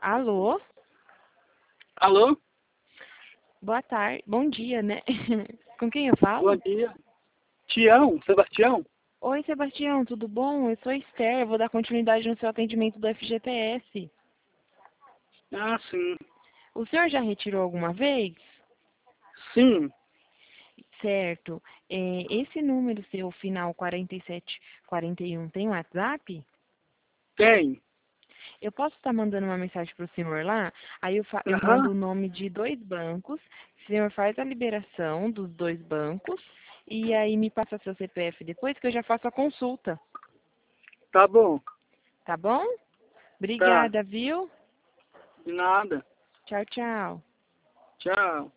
Alô? Alô? Boa tarde. Bom dia, né? Com quem eu Bom falo? dia. Tião? Sebastião? Oi, Sebastião, tudo bom? Eu sou Esther, eu vou dar continuidade no seu atendimento do FGTS. Ah, sim. O senhor já retirou alguma vez? Sim, Certo. Esse número seu, final 4741, tem WhatsApp? tem. Eu posso estar mandando uma mensagem para o senhor lá? Aí eu Aham, mando o nome de 2 bancos. O senhor faz a liberação dos 2 bancos. E aí me passa seu CPF depois que eu já faço a consulta. tá bom. Tá bom? Tá. Obrigada, viu? De nada. Tchau, tchau. Tchau.